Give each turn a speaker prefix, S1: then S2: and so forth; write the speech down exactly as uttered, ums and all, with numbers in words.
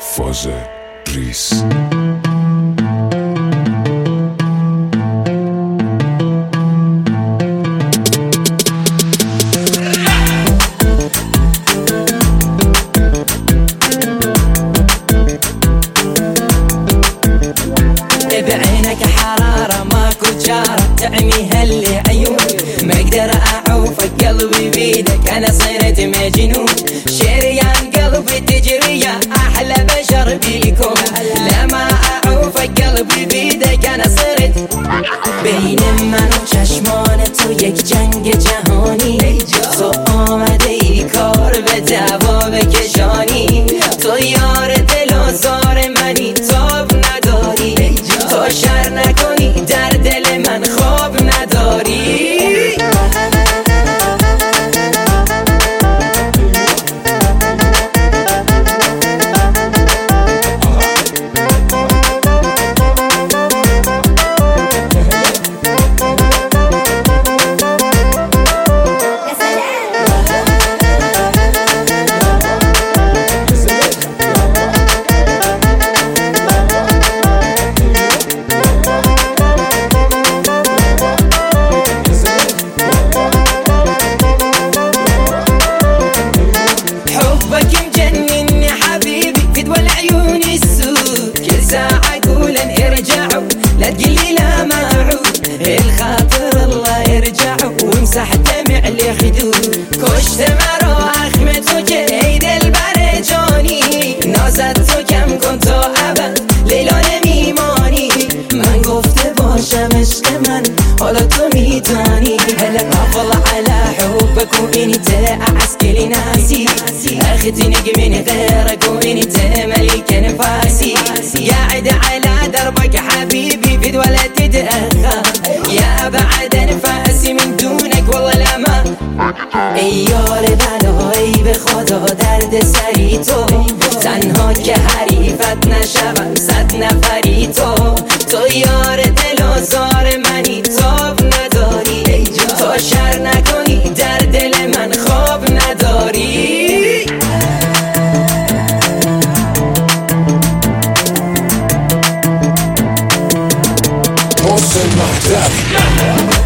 S1: فاز ریس.
S2: بعينك حرارة ماكو جارة تعني هاللي عيون، ما اقدر اعوفك قلبي بيدك انا صرت مجنون، شريان قلبي تجري يا احلى بشر بيكم، لما اعوفك قلبي بيدك انا صرت بین من و چشمان تو یک جنگ جهانی، تو آمده ای کار به دعوا بکشانی، تو یار دل و زار منی تاب نداری، تو شر نکنی در دل من خواب نداری. لا تقلي لا ما تعود الخاطر الله يرجع وامسح دمع الخدود، کشت مرا اخم تو که ای دل بر جانی، نازت تو کم کن تا ابد لیلا نمیمانی، من گفته باشم عشق من حالا تو میدانی، هلا قفل على حبك وانت اعز كل ناسي، اختي نجم من غيرك وانت ملك نفاسي، قاعد على دربك حبيبي بد ولا تتأخر، يا بعد نفاسي من دونك والله لا ما ای یار بلایی به خدا درد سری تو، تنها که حریفت نشوم صد نفری تو، تو یار دل و زار منی تاب نداری، تو شر نکنی در دل من خواب نداری.
S1: محسن مهدوی